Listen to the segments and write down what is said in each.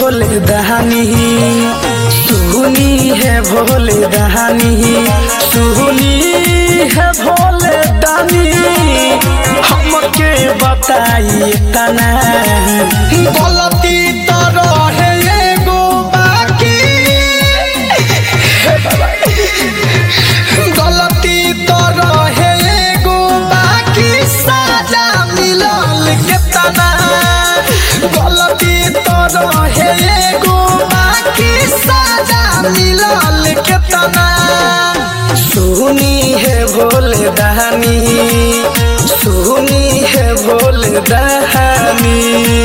भोले दहानी सुनी है भोले दहानी सुनी है भोले दानी हमके बताइए तना गलती तो रहे एगो बाकी गलती तो रहे एगो बाकी सजा मिलल के तना गलती तो रहे एगो बाकी सजा मिलल के तना सुनी है भोले दहानी सुनी है भोले दहानी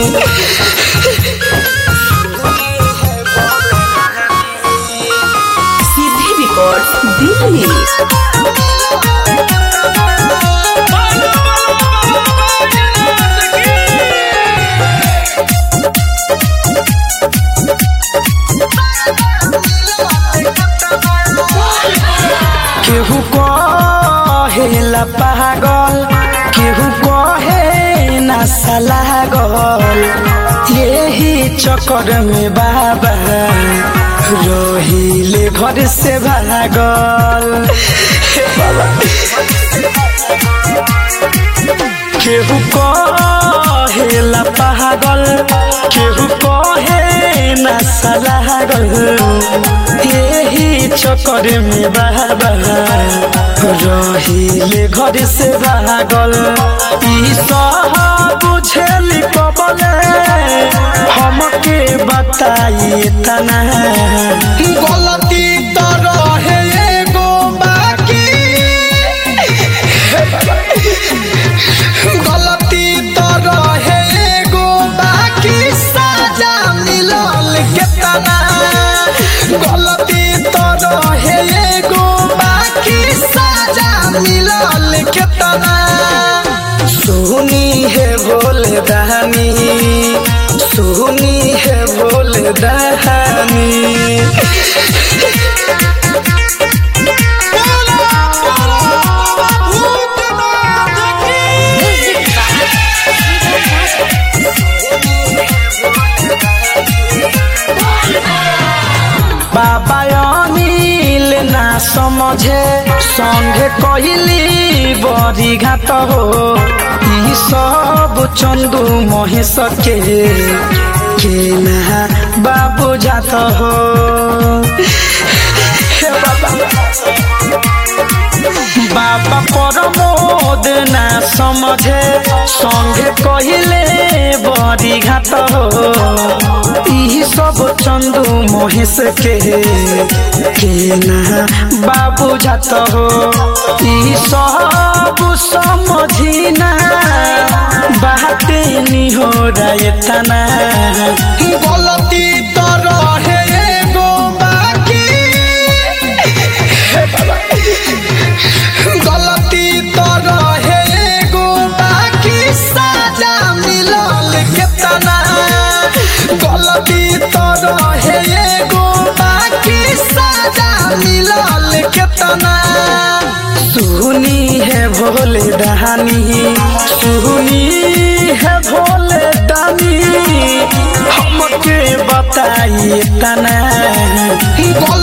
सिद्धि रिकॉर्ड्स दिल्ली। केहू कहेला पागल केहू कहे नशा लागल यही चक्कर में बाबा रहिले घर से भागल केहू कहेला पागल केहू कहे नशा लागल यही चक्कर में बाबा रहिले घर से भागल ई सब बुझेली कबले हमके बताइए तना गलती तो रहे एगो बाकी गलती तो रहे एगो बाकी सजा मिलल के तना गलती तो रहे एगो बाकी सजा मिलल के तना सुनी है भोले दहानी सुनी है भोले दहानी बाबा अनिल ना समझे संगे कहली बड़ी घाट हो ई सब चंदू महेश के ना बाबू जात हो बाबा प्रमोद ना समझे संगे कहले बड़ी घाट हो ई सब चंदू महेश के ना बाबू जात हो ई सब समझी ना बाटे नी हो रहे तना गलती तो रहे एगो बाकी गलती तो रहे एगो बाकी सजा मिलल के तना गलती तो रहे एगो बाकी सजा मिलल के तना सुनी है भोले दहानी सुनी है भोले दानी हमके बताइए तना